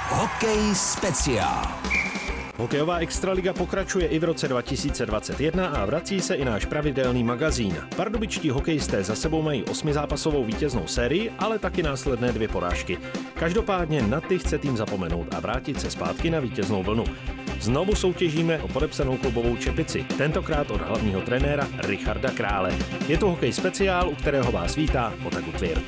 Hokej speciál. Hokejová extraliga pokračuje i v roce 2021 a vrací se i náš pravidelný magazín. Pardubičtí hokejisté za sebou mají 8zápasovou vítěznou sérii, ale taky následné 2 porážky. Každopádně na ty chce tým zapomenout a vrátit se zpátky na vítěznou vlnu. Znovu soutěžíme o podepsanou klubovou čepici, tentokrát od hlavního trenéra Richarda Krále. Je to hokej speciál, u kterého vás vítá Otaku Tvirt.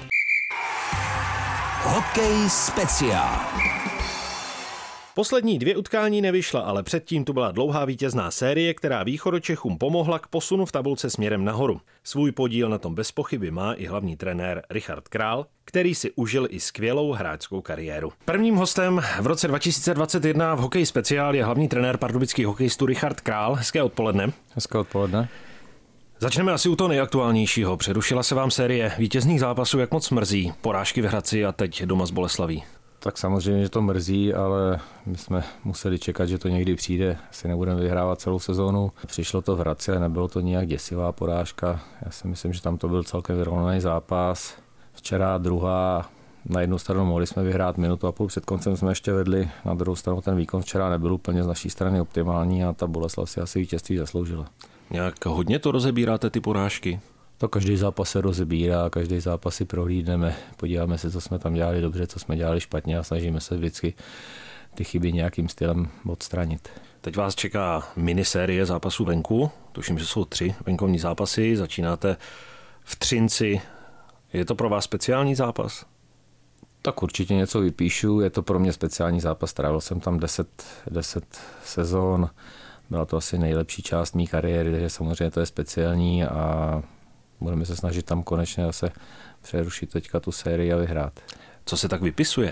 Hokej speciál. Poslední 2 utkání nevyšla, ale předtím tu byla dlouhá vítězná série, která Východočechům pomohla k posunu v tabulce směrem nahoru. Svůj podíl na tom bez pochyby má i hlavní trenér Richard Král, který si užil i skvělou hráčskou kariéru. Prvním hostem v roce 2021 v Hokej speciál je hlavní trenér pardubických hokejistů Richard Král. Hezké odpoledne. Hezké odpoledne. Začneme asi u toho nejaktuálnějšího. Přerušila se vám série vítězných zápasů, jak moc mrzí porážky v Hradci a teď doma z Boleslaví. Tak samozřejmě, že to mrzí, ale my jsme museli čekat, že to někdy přijde. Asi nebudeme vyhrávat celou sezónu. Přišlo to v Hradci, ale nebylo to nijak děsivá porážka. Já si myslím, že tam to byl celkem vyrovnaný zápas. Včera druhá, na jednu stranu mohli jsme vyhrát minutu a půl, před koncem jsme ještě vedli, na druhou stranu ten výkon včera nebyl úplně z naší strany optimální a ta Boleslav si asi vítězství zasloužila. Nějak hodně to rozebíráte ty porážky? To každý zápas se rozebírá, každý zápas si prohlídneme, podíváme se, co jsme tam dělali dobře, co jsme dělali špatně a snažíme se vždycky ty chyby nějakým stylem odstranit. Teď vás čeká minisérie zápasů venku, tuším, že jsou 3 venkovní zápasy, začínáte v Třinci. Je to pro vás speciální zápas? Tak určitě něco vypíšu, je to pro mě speciální zápas, trávil jsem tam 10 sezon, byla to asi nejlepší část mý kariéry, takže samozřejmě to je speciální a budeme se snažit tam konečně zase přerušit teďka tu sérii a vyhrát. Co se tak vypisuje?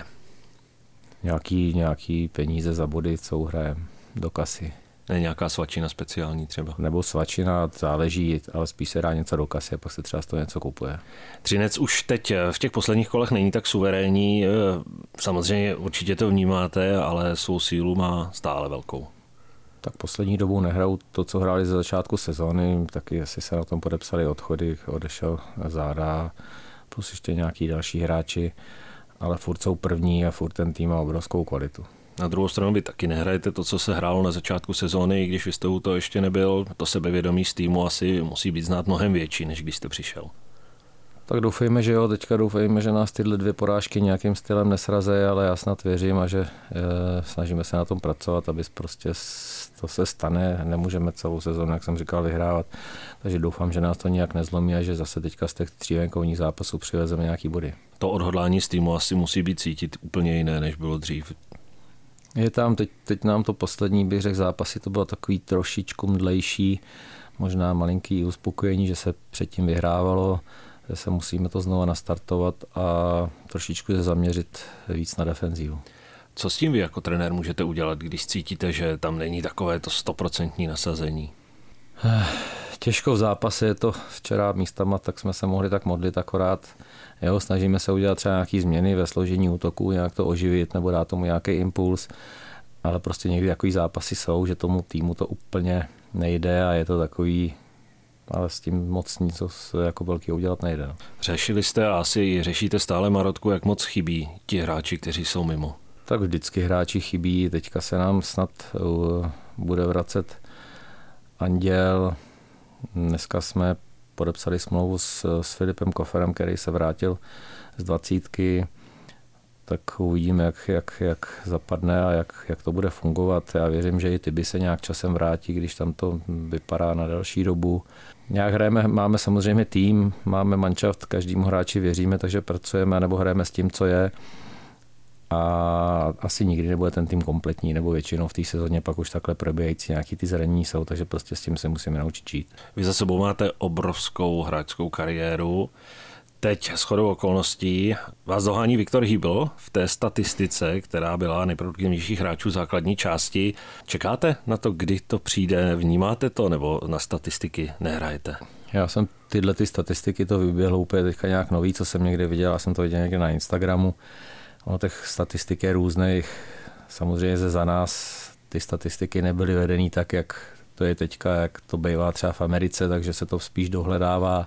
Nějaký peníze za body, co uhrajeme do kasy. Ne nějaká svačina speciální třeba? Nebo svačina, záleží, ale spíš se dá něco do kasy a pak se třeba z toho něco kupuje. Třinec už teď v těch posledních kolech není tak suverénní. Samozřejmě určitě to vnímáte, ale svou sílu má stále velkou. Tak poslední dobou nehrajou to, co hráli ze začátku sezóny, taky asi se na tom podepsali odchody, odešel Záda, plus ještě nějaký další hráči, ale furt jsou první a furt ten tým má obrovskou kvalitu. Na druhou stranu vy taky nehrajete to, co se hrálo na začátku sezóny, i když vy jste u toho ještě nebyl, to sebevědomí z týmu asi musí být znát mnohem větší, než když jste přišel. Tak doufejme, že jo, teďka doufejme, že nás tyhle 2 porážky nějakým stylem nesrazejí, ale já snad věřím a že snažíme se na tom pracovat, aby prostě to se stane, nemůžeme celou sezónu, jak jsem říkal, vyhrávat, takže doufám, že nás to nějak nezlomí a že zase teďka z těch 3 venkovních zápasů přivezeme nějaký body. To odhodlání z týmu asi musí být cítit úplně jiné, než bylo dřív. Je tam, teď nám to poslední, bych řekl, zápasy, to bylo takový trošičku mdlejší, možná malinký uspokojení, že se předtím vyhrávalo, že se musíme to znova nastartovat a trošičku se zaměřit víc na defenzivu. Co s tím vy jako trenér můžete udělat, když cítíte, že tam není takové to 100% nasazení? Těžko v zápase je to včera místama, tak jsme se mohli tak modlit akorát. Jo, snažíme se udělat třeba nějaké změny ve složení útoku, nějak to oživit nebo dát tomu nějaký impuls, ale prostě někdy takový zápasy jsou, že tomu týmu to úplně nejde a je to takový, ale s tím moc nic jako velký udělat nejde. No. Řešili jste a asi řešíte stále Marotku, jak moc chybí ti hráči, kteří jsou mimo? Tak vždycky hráči chybí, teďka se nám snad bude vracet Anděl. Dneska jsme podepsali smlouvu s Filipem Koferem, který se vrátil z 20, tak uvidíme, jak zapadne a jak to bude fungovat. Já věřím, že i Tibi se nějak časem vrátí, když tam to vypadá na delší dobu. Nějak hrajeme, máme samozřejmě tým, máme manšaft, každému hráči věříme, takže pracujeme nebo hrajeme s tím, co je. A asi nikdy nebude ten tým kompletní, nebo většinou v té sezóně pak už takhle probíhající nějaký ty zranění jsou, takže prostě s tím se musíme naučit žít. Vy za sebou máte obrovskou hráčskou kariéru. Teď shodou okolností vás dohání Viktor Hýbl v té statistice, která byla nejproduktivnějších hráčů základní části. Čekáte na to, kdy to přijde? Vnímáte to, nebo na statistiky nehrajete? Já jsem tyhle statistiky to vyběhlo úplně teďka nějak nový, co jsem někde viděl, já jsem to viděl někde na Instagramu. Ono těch statistik je různých. Samozřejmě za nás ty statistiky nebyly vedený tak, jak to je teďka, jak to bývá třeba v Americe, takže se to spíš dohledává.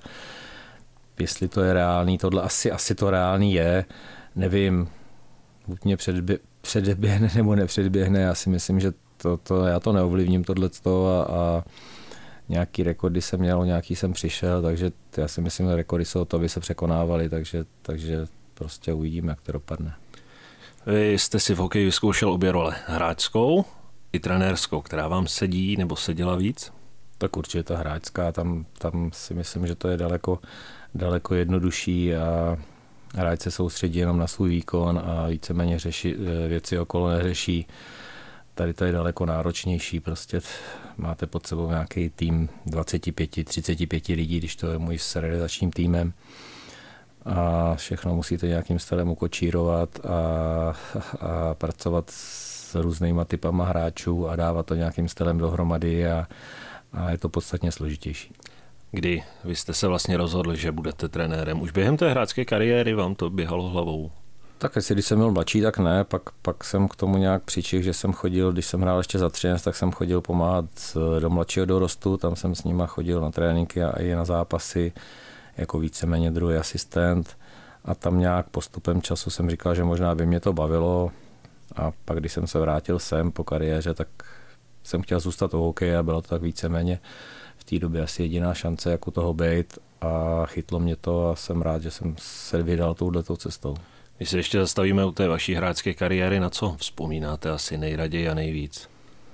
Jestli to je reálný, tohle asi to reálný je. Nevím, buď mě předběhne nebo nepředběhne, já si myslím, že já to neovlivním tohleto a nějaký rekordy jsem měl, nějaký jsem přišel, takže já si myslím, že rekordy jsou to, aby se překonávaly, takže prostě uvidíme, jak to dopadne. Vy jste si v hokeji vyzkoušel obě role, hráčskou i trenérskou, která vám sedí nebo seděla víc? Tak určitě ta hráčská, tam si myslím, že to je daleko jednodušší a hráč se soustředí jenom na svůj výkon a víceméně věci okolo neřeší. Tady to je daleko náročnější, prostě máte pod sebou nějaký tým 25-35 lidí, když to je můj s realizačním týmem a všechno musíte nějakým stylem ukočírovat a pracovat s různýma typama hráčů a dávat to nějakým stylem dohromady a je to podstatně složitější. Kdy vy jste se vlastně rozhodli, že budete trenérem? Už během té hráčské kariéry vám to běhalo hlavou? Tak když jsem byl mladší, tak ne, pak jsem k tomu nějak přičich, že jsem chodil, když jsem hrál ještě za Třinec, tak jsem chodil pomáhat do mladšího dorostu, tam jsem s nima chodil na tréninky a i na zápasy jako víceméně druhý asistent a tam nějak postupem času jsem říkal, že možná by mě to bavilo a pak když jsem se vrátil sem po kariéře, tak jsem chtěl zůstat u hokeje a bylo to tak víceméně v té době asi jediná šance, jak u toho být a chytlo mě to a jsem rád, že jsem se vydal touhletou cestou. Když se ještě zastavíme u té vaší hráčské kariéry, na co vzpomínáte asi nejraději a nejvíc?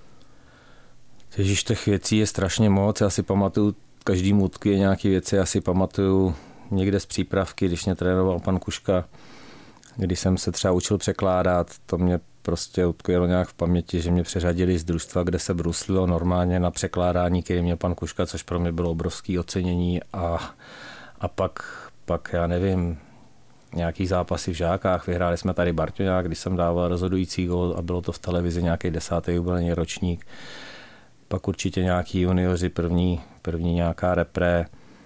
Ježíš, těch věcí je strašně moc, já si pamatuju, každý můdky je nějaké věci, já si pamatuju někde z přípravky, když mě trénoval pan Kuška, když jsem se třeba učil překládat, to mě prostě utkvělo nějak v paměti, že mě přeřadili z družstva, kde se bruslilo normálně na překládání, který měl pan Kuška, což pro mě bylo obrovské ocenění a pak já nevím, nějaký zápasy v Žákách, vyhráli jsme tady Barťoňák, když jsem dával rozhodující gól a bylo to v televizi nějaký 10. jubilejní ročník. Pak určitě nějaký junioři, první nějaká repre,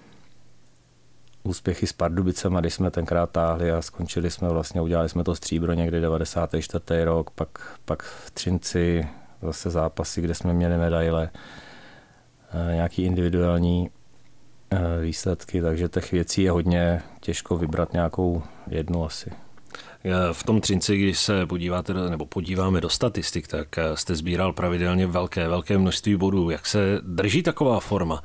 úspěchy s Pardubicema, když jsme tenkrát táhli a skončili jsme vlastně, udělali jsme to stříbro někdy 94. rok, pak v Třinci zase zápasy, kde jsme měli medaile, nějaký individuální výsledky, takže těch věcí je hodně, těžko vybrat nějakou jednu asi. V tom Třinci, když se podíváme do statistik, tak jste sbíral pravidelně velké množství bodů. Jak se drží taková forma?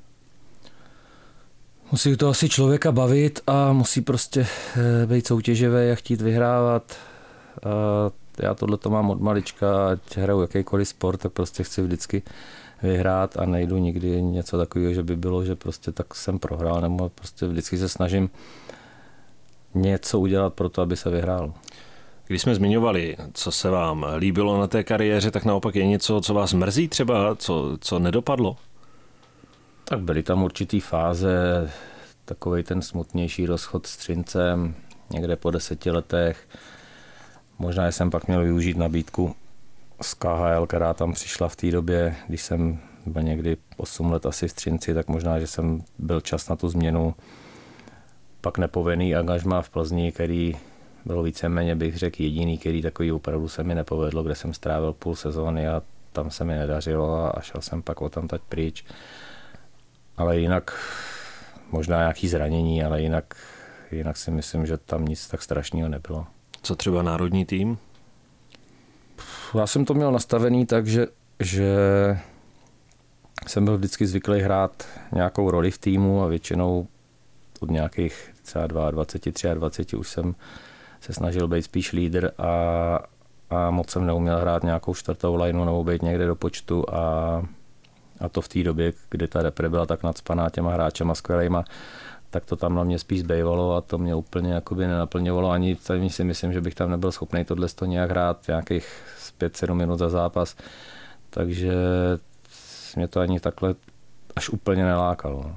Musí to asi člověka bavit a musí prostě být soutěživý a chtít vyhrávat. Já tohleto mám od malička, ať hraju jakýkoliv sport, tak prostě chci vždycky vyhrát a nejdu nikdy něco takového, že by bylo, že prostě tak jsem prohrál, nebo prostě vždycky se snažím něco udělat pro to, aby se vyhrálo. Když jsme zmiňovali, co se vám líbilo na té kariéře, tak naopak je něco, co vás mrzí třeba, co nedopadlo? Tak byly tam určitý fáze, takovej ten smutnější rozchod s Třincem, někde po 10 letech. Možná jsem pak měl využít nabídku z KHL, která tam přišla v té době, když jsem byl někdy 8 let asi v Třinci, tak možná, že jsem byl čas na tu změnu. Pak nepovedený angažmá v Plzni, který bylo víceméně, bych řekl, jediný, který takový opravdu se mi nepovedlo, kde jsem strávil půl sezóny a tam se mi nedařilo a šel jsem pak odtamtud pryč. Ale jinak možná nějaký zranění, ale jinak si myslím, že tam nic tak strašného nebylo. Co třeba národní tým? Já jsem to měl nastavený tak, že jsem byl vždycky zvyklý hrát nějakou roli v týmu a většinou od nějakých třeba 22, 23 už jsem se snažil být spíš lídr a moc jsem neuměl hrát nějakou čtvrtou lineu nebo být někde do počtu a to v té době, kdy ta repre byla tak nacpaná těma hráčema skvělejma, tak to tam na mě spíš zbývalo a to mě úplně jakoby nenaplňovalo. Ani tady si myslím, že bych tam nebyl schopný tohle nějak hrát nějakých 5-7 minut za zápas. Takže mě to ani takhle až úplně nelákalo.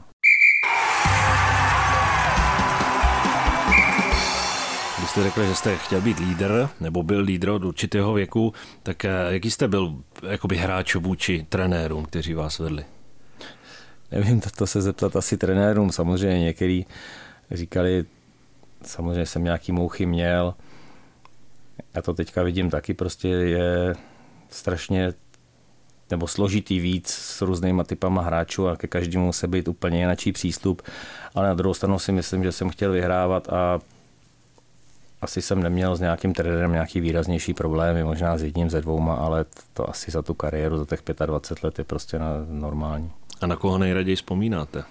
Když jste řekl, že jste chtěl být lídr, nebo byl lídr od určitého věku, tak jaký jste byl jakoby hráč vůči trenérům, kteří vás vedli? Nevím, to se zeptat asi trenérům. Samozřejmě některý říkali, samozřejmě jsem nějaký mouchy měl. Já to teďka vidím taky, prostě je strašně nebo složitý víc s různýma typama hráčů a ke každému musí být úplně jiný přístup. Ale na druhou stranu si myslím, že jsem chtěl vyhrávat a asi jsem neměl s nějakým trenérem nějaký výraznější problémy, možná s jedním, ze dvouma, ale to asi za tu kariéru, za těch 25 let je prostě normální. A na koho nejraději vzpomínáte?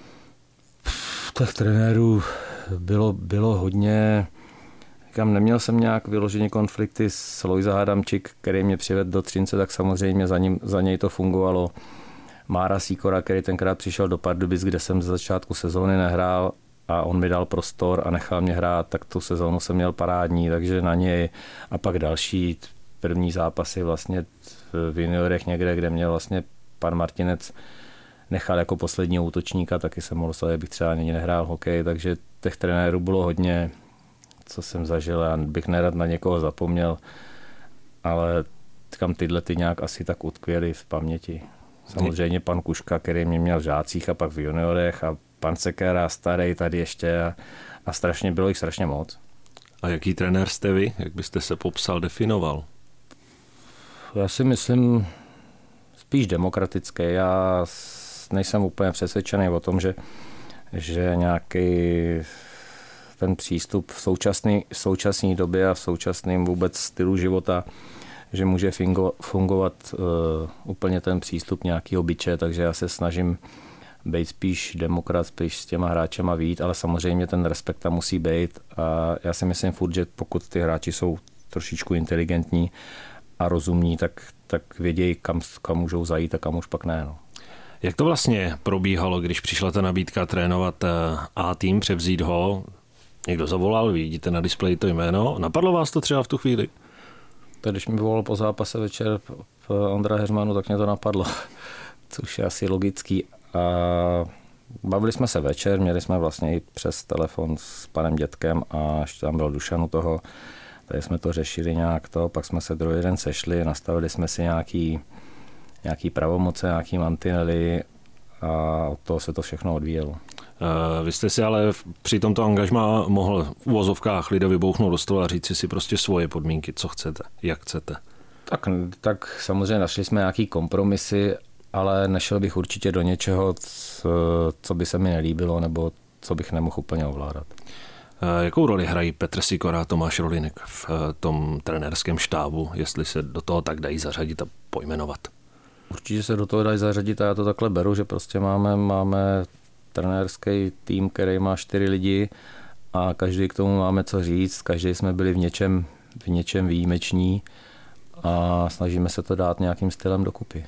Tak trenérů bylo hodně. Říkám, neměl jsem nějak vyloženě konflikty s Lojza Adamčík, který mě přivedl do Třince, tak samozřejmě za něj to fungovalo. Mára Sýkora, který tenkrát přišel do Pardubic, kde jsem ze začátku sezóny nehrál a on mi dal prostor a nechal mě hrát, tak tu sezónu jsem měl parádní, takže na něj. A pak další první zápasy vlastně v juniorech někde, kde mě vlastně pan Martinec nechal jako posledního útočníka, taky jsem mohl stát, abych třeba ani nehrál hokej, takže těch trenérů bylo hodně, co jsem zažil, já bych nerad na někoho zapomněl, ale kam tyhle ty nějak asi tak utkvěly v paměti. Samozřejmě pan Kuška, který mě měl v žácích a pak v juniorech a pan Sekera, starý tady ještě a strašně bylo jich strašně moc. A jaký trenér jste vy? Jak byste se popsal, definoval? Já si myslím spíš demokratický. Já nejsem úplně přesvědčený o tom, že nějaký ten přístup v současné době a v současném vůbec stylu života, že může fungovat úplně ten přístup nějakého biče, takže já se snažím být spíš demokrat, spíš s těma hráčema vyjít, ale samozřejmě ten respekt tam musí být a já si myslím furt, že pokud ty hráči jsou trošičku inteligentní a rozumní, tak vědějí, kam můžou zajít a kam už pak ne. No. Jak to vlastně probíhalo, když přišla ta nabídka trénovat A-tým, převzít ho? Někdo zavolal, vidíte na displeji to jméno. Napadlo vás to třeba v tu chvíli? Tak když mi volal po zápase večer Ondra Heřmanu, tak mě to napadlo, což je asi logický. A bavili jsme se večer, měli jsme vlastně i přes telefon s panem Dětkem a ještě tam byl Dušan u toho. Tady jsme to řešili nějak pak jsme se druhý den sešli, nastavili jsme si nějaký pravomoce, nějaký mantinely a od toho se to všechno odvíjelo. Vy jste si ale při tomto angažmá mohl v uvozovkách lidově bouchnout do stolu a říct si prostě svoje podmínky, co chcete, jak chcete. Tak samozřejmě našli jsme nějaký kompromisy, ale nešel bych určitě do něčeho, co by se mi nelíbilo nebo co bych nemohl úplně ovládat. Jakou roli hrají Petr Sýkora a Tomáš Rolinek v tom trenérském štábu, jestli se do toho tak dají zařadit a pojmenovat? Určitě se do toho dají zařadit a já to takhle beru, že prostě máme trenérský tým, který má 4 lidi a každý k tomu máme co říct, každý jsme byli v něčem výjimeční a snažíme se to dát nějakým stylem dokupy.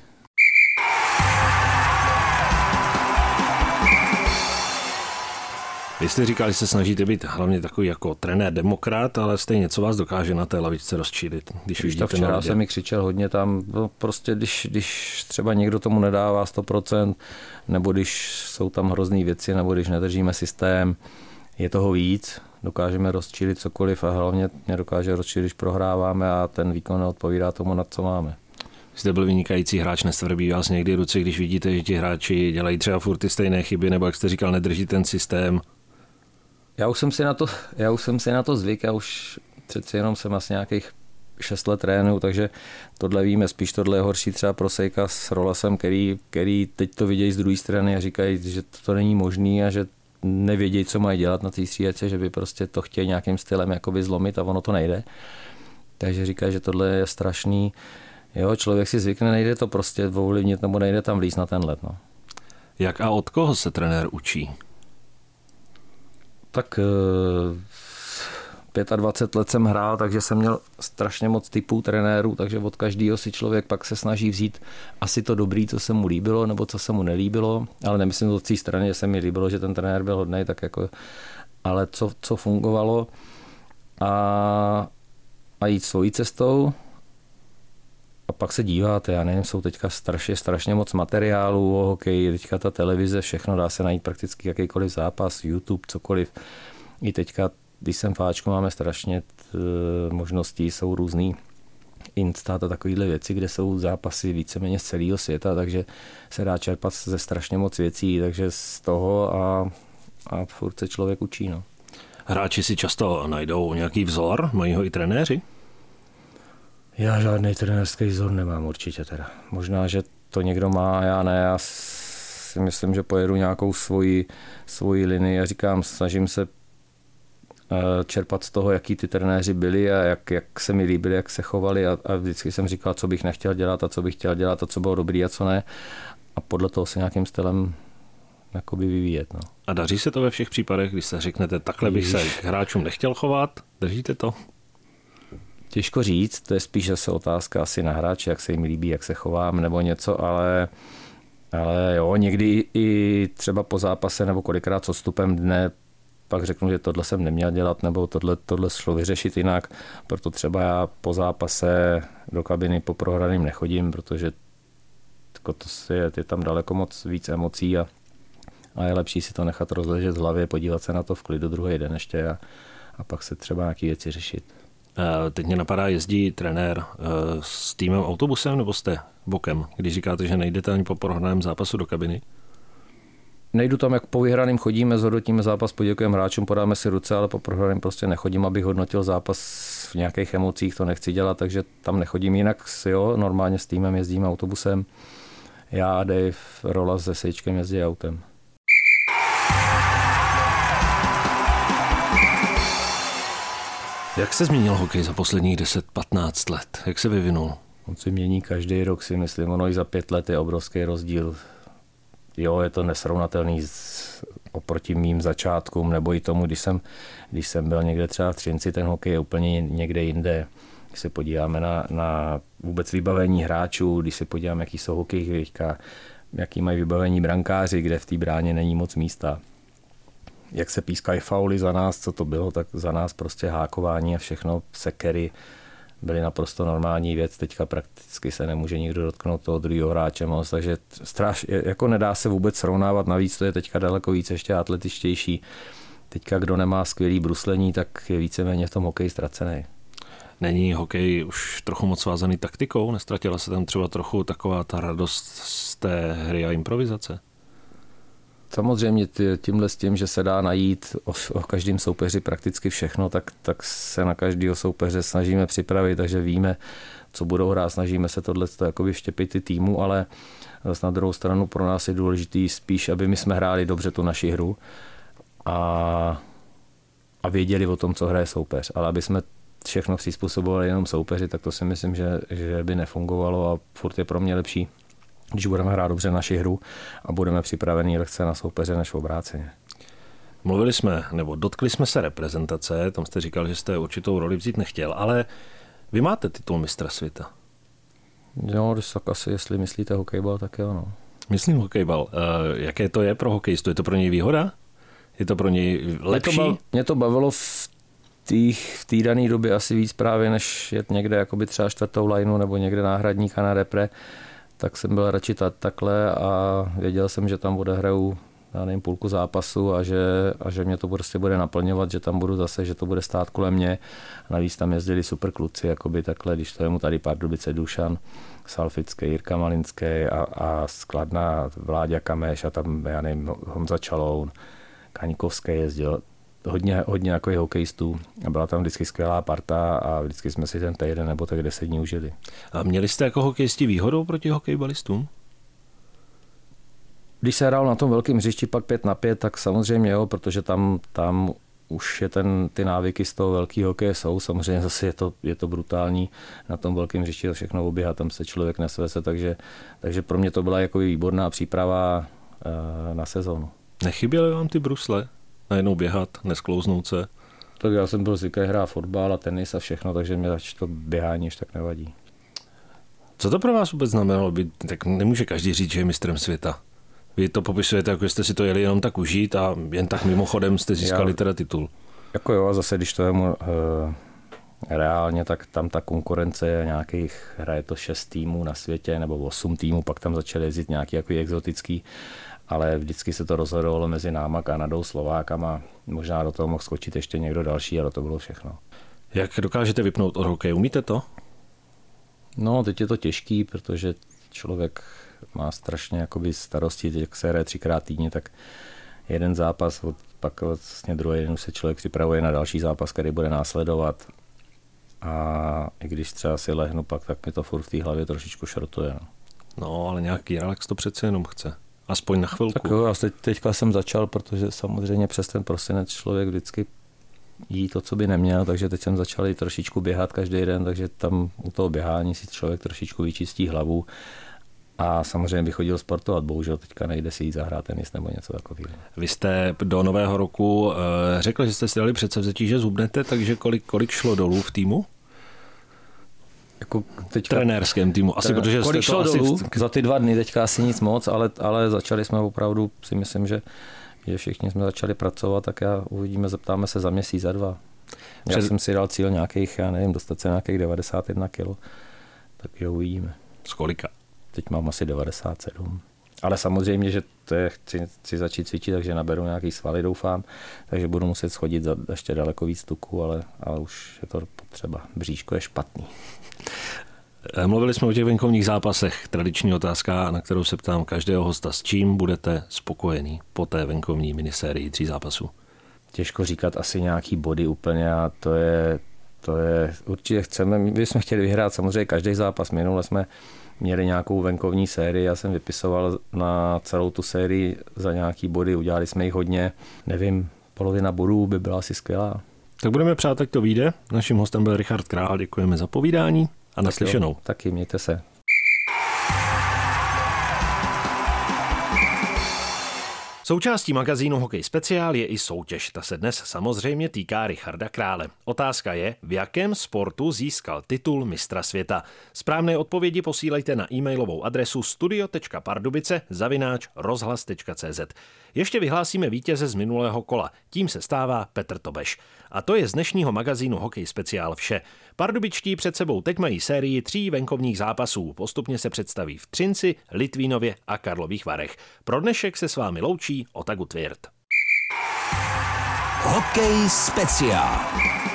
Vy jste říkali, že se snažíte být hlavně takový jako trenér demokrat, ale stejně co vás dokáže na té lavičce rozčílit, když vidíte včera jsem mi křičel hodně tam, prostě když třeba někdo tomu nedává 100%, nebo když jsou tam hrozný věci, nebo když nedržíme systém, je toho víc, dokážeme rozčílit cokoliv a hlavně mě dokáže rozčílit, když prohráváme a ten výkon neodpovídá tomu, nad co máme. Jste byl vynikající hráč, nestvrbí vás někdy ruce, když vidíte, že ti hráči dělají třeba furt ty stejné chyby, nebo jak jste říkal, nedrží ten systém? Já už jsem si na to zvyk, já už přeci jenom jsem asi nějakých 6 let trénuju, takže tohle víme, spíš tohle je horší třeba pro Sejka s Rolasem, který teď to vidějí z druhé strany a říkají, že to není možný a že nevědějí, co mají dělat na té střídačce, že by prostě to chtějí nějakým stylem jakoby zlomit a ono to nejde. Takže říkají, že tohle je strašný. Jo, člověk si zvykne, nejde to prostě ovlivnit nebo nejde tam vlíz na ten led. No. Jak a od koho se trenér učí? Tak 25 let jsem hrál, takže jsem měl strašně moc typů trenérů, takže od každého si člověk pak se snaží vzít asi to dobrý, co se mu líbilo, nebo co se mu nelíbilo, ale nemyslím od té strany, že se mi líbilo, že ten trenér byl hodnej, tak jako, ale co fungovalo a jít svojí cestou a pak se díváte, já nevím, jsou teďka strašně moc materiálů o hokeji, teďka ta televize, všechno dá se najít prakticky jakýkoliv zápas, YouTube, cokoliv. I teďka, když jsem v Ačku, máme strašně možností, jsou různý Instat a takovéhle věci, kde jsou zápasy víceméně z celého světa, takže se dá čerpat ze strašně moc věcí, takže z toho a furt se člověk učí. No. Hráči si často najdou nějaký vzor, mají ho i trenéři? Já žádný trenérský vzor nemám určitě teda. Možná, že to někdo má, já ne. Já si myslím, že pojedu nějakou svoji linii a říkám, snažím se čerpat z toho, jaký ty trenéři byli a jak se mi líbili, jak se chovali a vždycky jsem říkal, co bych nechtěl dělat a co bych chtěl dělat a co bylo dobrý a co ne. A podle toho se nějakým stylem jakoby vyvíjet. No. A daří se to ve všech případech, když se řeknete, takhle bych se k hráčům nechtěl chovat? Držíte to? Těžko říct, to je spíš zase otázka asi na hráče, jak se jim líbí, jak se chovám nebo něco, ale jo, někdy i třeba po zápase nebo kolikrát s odstupem dne pak řeknu, že tohle jsem neměl dělat nebo tohle šlo vyřešit jinak, proto třeba já po zápase do kabiny po prohraným nechodím, protože je tam daleko moc víc emocí a je lepší si to nechat rozležet v hlavě, podívat se na to v klidu druhý den ještě a pak se třeba nějaké věci řešit. Teď mě napadá, jezdí trenér s týmem autobusem nebo jste bokem, když říkáte, že nejdete ani po prohraném zápasu do kabiny? Nejdu tam, jak po vyhraným chodíme, zhodnotíme zápas, poděkujeme hráčům, podáme si ruce, ale po prohraným prostě nechodím, abych hodnotil zápas v nějakých emocích, to nechci dělat, takže tam nechodím. Jinak normálně s týmem jezdíme autobusem. Já a Dave Rola se Sejčkem jezdí autem. Jak se změnil hokej za posledních 10-15 let? Jak se vyvinul? On se mění každý rok, si myslím. Ono i za 5 let je obrovský rozdíl. Jo, je to nesrovnatelný oproti mým začátkům, nebo i tomu, když jsem byl někde třeba v Třinci, ten hokej je úplně někde jinde. Když se podíváme na vůbec vybavení hráčů, když se podíváme, jaký jsou hokejka, jaký mají vybavení brankáři, kde v té bráně není moc místa. Jak se pískají fauly za nás, co to bylo, tak za nás prostě hákování a všechno, sekery byly naprosto normální věc. Teďka prakticky se nemůže nikdo dotknout toho druhého hráče moc, takže jako nedá se vůbec srovnávat, navíc to je teďka daleko víc ještě atletičtější. Teďka kdo nemá skvělý bruslení, tak je víceméně v tom hokeji ztracený. Není hokej už trochu moc svázaný taktikou? Nestratila se tam třeba trochu taková ta radost z té hry a improvizace? Samozřejmě tímhle s tím, že se dá najít o každém soupeři prakticky všechno, tak se na každého soupeře snažíme připravit, takže víme, co budou hrát, snažíme se tohle jakoby vštěpit i týmu, ale zase na druhou stranu pro nás je důležitý spíš, aby my jsme hráli dobře tu naši hru a věděli o tom, co hraje soupeř, ale aby jsme všechno přizpůsobovali jenom soupeři, tak to si myslím, že by nefungovalo a furt je pro mě lepší, když budeme hrát dobře naši hru a budeme připravení lehce na soupeře než obráceně. Mluvili jsme, nebo dotkli jsme se reprezentace, tam jste říkal, že jste určitou roli vzít nechtěl, ale vy máte titul mistra světa. Jo, tak asi, jestli myslíte hokejbal, tak jo, no. Myslím hokejbal. Jaké to je pro hokejistu? Je to pro něj výhoda? Je to pro něj lepší? Mě to bavilo v té dané době asi víc právě, než jet někde jakoby třeba čtvrtou lineu nebo někde náhradníka na repre, tak jsem byl radši takhle a věděl jsem, že tam odehraju půlku zápasu a že mě to prostě bude naplňovat, že tam budu zase, že to bude stát kolem mě. Navíc tam jezdili super kluci, jakoby takhle, když to je mu tady Pardubice, Dušan Salfický, Jirka Malinský a Skladna, Vláďa Kameš a tam, já nevím, Honza Čaloun, Kaňkovský jezdil. Hodně jako hokejistů a byla tam vždycky skvělá parta a vždycky jsme si ten týden nebo tak 10 dní užili. A měli jste jako hokejisti výhodou proti hokejbalistům? Když se hrál na tom velkém hřišti pak 5-5, tak samozřejmě jo, protože tam už je ty návyky z toho velkého hokeje jsou. Samozřejmě zase je to brutální na tom velkém hřišti to všechno oběhá, tam se člověk nesvese, takže pro mě to byla jako výborná příprava na sezónu. Nechyběly vám ty brusle? Najednou běhat, nesklouznout se? Tak já jsem byl zvyklý hrát fotbal a tenis a všechno, takže mě to běhání už tak nevadí. Co to pro vás vůbec znamenalo být? Tak nemůže každý říct, že je mistrem světa. Vy to popisujete, jako jste si to jeli jenom tak užít a jen tak mimochodem jste získali teda titul. Jako jo, a zase když to je reálně, tak tam ta konkurence je nějakých, hraje to 6 týmů na světě nebo 8 týmů, pak tam začaly jezdit nějaký jako exotický, ale vždycky se to rozhodovalo mezi náma, Kanadou, Slovákama, možná do toho mohl skočit ještě někdo další, ale to bylo všechno. Jak dokážete vypnout od hokeje, umíte to? No, teď je to těžký, protože člověk má strašně jakoby starosti, jak se hraje 3x týdně, tak jeden zápas, pak vlastně druhý den už se člověk připravuje na další zápas, který bude následovat. A i když třeba si lehnu pak, tak mi to furt v té hlavě trošičku šrotuje. No, ale nějaký relax to přece jenom chce. Aspoň na chvilku. Tak jo, já teďka jsem začal, protože samozřejmě přes ten prosinec člověk vždycky jí to, co by neměl, takže teď jsem začal trošičku běhat každý den, takže tam u toho běhání si člověk trošičku vyčistí hlavu a samozřejmě bych chodil sportovat, bohužel teďka nejde si jít zahrát tenis nebo něco takového. Vy jste do nového roku řekl, že jste si dali předsevzetí, že zhubnete, takže kolik šlo dolů v týmu? Jako teďka, trenérském týmu. Asi, protože kolik jste šlo to dolů, asi... za ty 2 dny teďka asi nic moc, ale začali jsme opravdu, si myslím, že všichni jsme začali pracovat, tak uvidíme, zeptáme se za měsíc, za 2. Já jsem si dal cíl nějakých, dostat se nějakých 91 kg, takže uvidíme. Z kolika? Teď mám asi 97. Ale samozřejmě, že to chci začít cvičit, takže naberu nějaký svaly, doufám, takže budu muset schodit za ještě daleko víc tuku, ale už je to potřeba. Bříško je špatný. Mluvili jsme o těch venkovních zápasech. Tradiční otázka, na kterou se ptám každého hosta. S čím budete spokojený po té venkovní minisérii 3 zápasů? Těžko říkat asi nějaký body úplně a to je určitě chceme, my jsme chtěli vyhrát samozřejmě každý zápas. Minule jsme měli nějakou venkovní sérii, já jsem vypisoval na celou tu sérii za nějaký body, udělali jsme jich hodně, nevím, polovina bodů by byla asi skvělá. Tak budeme přát, ať to vyjde. Naším hostem byl Richard Král, děkujeme za povídání a naslyšenou. Taky mějte se. Součástí magazínu Hokej Speciál je i soutěž. Ta se dnes samozřejmě týká Richarda Krále. Otázka je, v jakém sportu získal titul mistra světa. Správné odpovědi posílejte na e-mailovou adresu studio.pardubice@rozhlas.cz. Ještě vyhlásíme vítěze z minulého kola. Tím se stává Petr Tobeš. A to je z dnešního magazínu Hokej Speciál vše. Pardubičtí před sebou teď mají sérii 3 venkovních zápasů. Postupně se představí v Třinci, Litvínově a Karlových Varech. Pro dnešek se s vámi loučí Otagu Tvirt. Hokej Speciál.